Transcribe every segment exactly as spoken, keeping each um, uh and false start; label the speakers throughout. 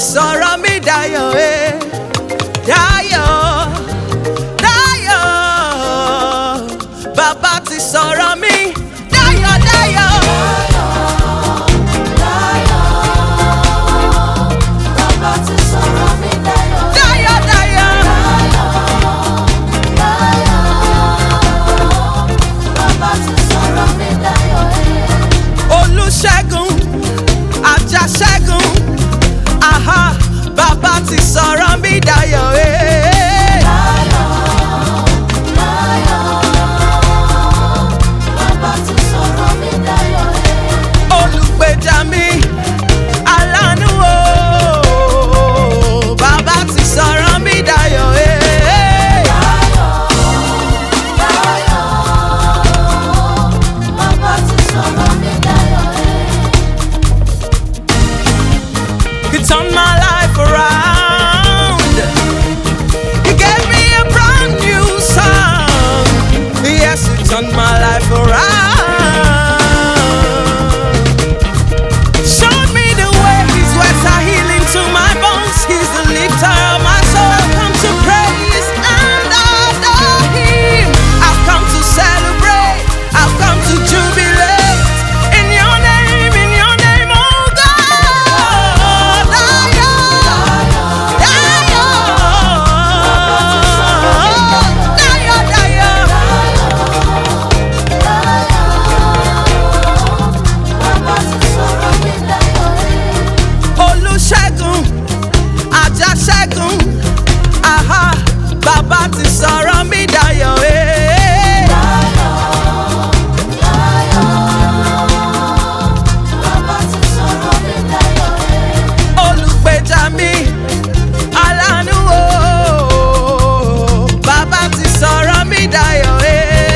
Speaker 1: sọ̀rọ̀ mi dayọ̀ ẹ̀ dayọ̀ dayọ̀ bàbá ti sọ̀rọ̀ mi dayọ̀ dayọ̀.
Speaker 2: Bàbá ti sọ̀rọ̀ mi dayọ̀.
Speaker 1: Dayọ̀ dayọ̀.
Speaker 2: Bàbá ti sọ̀rọ̀ mi dayọ̀.
Speaker 1: Olúṣẹ́gun Àjàṣẹ́gun aha bàbá ti sọ̀rọ̀ mi dayọ̀ ẹ̀.
Speaker 2: Bàbá ti sọ̀rọ̀ mi dayọ̀.
Speaker 1: Olùgbèjà mi aláàánú o bàbá ti sọ̀rọ̀ mi dayọ̀ ẹ̀.
Speaker 2: Bàbá ti sọ̀rọ̀ mi dayọ̀.
Speaker 1: He turned my life around. He gave me a brand new song. Yes, he turned my life around. Showed me the way. His words are healing to my bones. He's the lifter of my soul. I've come to praise and adore Him. I've come to celebrate. I've come to jubilate in Your name, in Your name, oh God. Dayọ̀, dayọ̀, dayọ̀, dayọ̀.
Speaker 2: Bàbá ti sọ̀rọ̀ mi dayọ̀.
Speaker 1: Olúṣẹ́gun Àjàṣẹ́gun aha bàbá ti sọ̀rọ̀ mi dayọ̀ ẹ̀.
Speaker 2: Bàbá ti sọ̀rọ̀ mi dayọ̀.
Speaker 1: Olùgbèjà mi aláàánú o bàbá ti sọ̀rọ̀ mi dayọ̀ ẹ̀.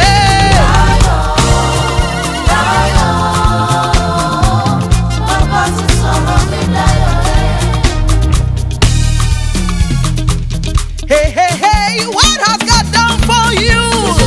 Speaker 2: Bàbá ti sọ̀rọ̀ mi dayọ̀.
Speaker 1: Hey, hey, hey, what has God done for you?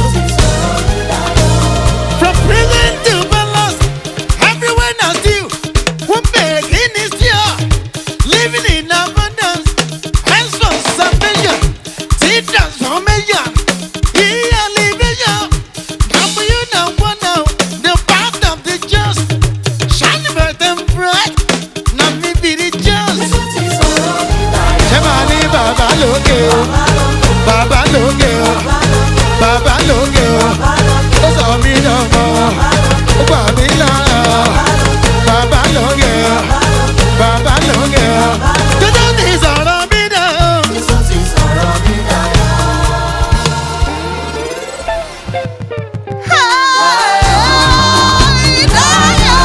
Speaker 3: From prison to palace, everywhere now still. One begging is here, living in abundance. Hands for salvation, see transformation. He elevation. Now for you now, for now, the path of the just. Shine bright and bright, now me be the just. Shemani Baba Loke, Baba Loke, Baba Loke. Ó sọ mí dọ̀mọ́, ó gbà mí lára. Bàbá lóge, bàbá lóge. Jésù ti sọ̀rọ̀ mí dayọ̀.
Speaker 2: Jésù ti sọ̀rọ̀ mi dayọ̀.
Speaker 1: Hey, dayọ̀,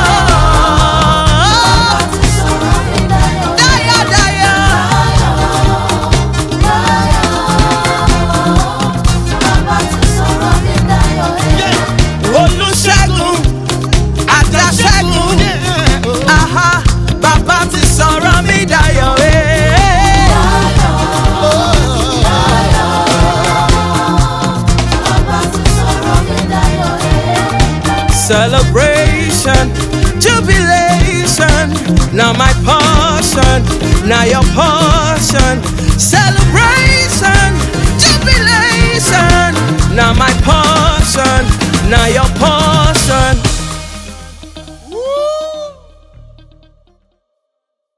Speaker 2: Bàbá ti sọ̀rọ̀ mi dayọ̀.
Speaker 1: dayọ̀, dayọ̀.
Speaker 2: Bàbá ti sọ̀rọ̀ mi dayọ̀.
Speaker 1: Olúṣẹ́gun Àjàṣẹ́gun aha bàbá ti sọ̀rọ̀ mi dayọ̀ ẹ̀.
Speaker 2: Bàbá ti sọ̀rọ̀ mi dayọ̀.
Speaker 1: Celebration, jubilation, now my portion, now your portion. Celebration, jubilation, now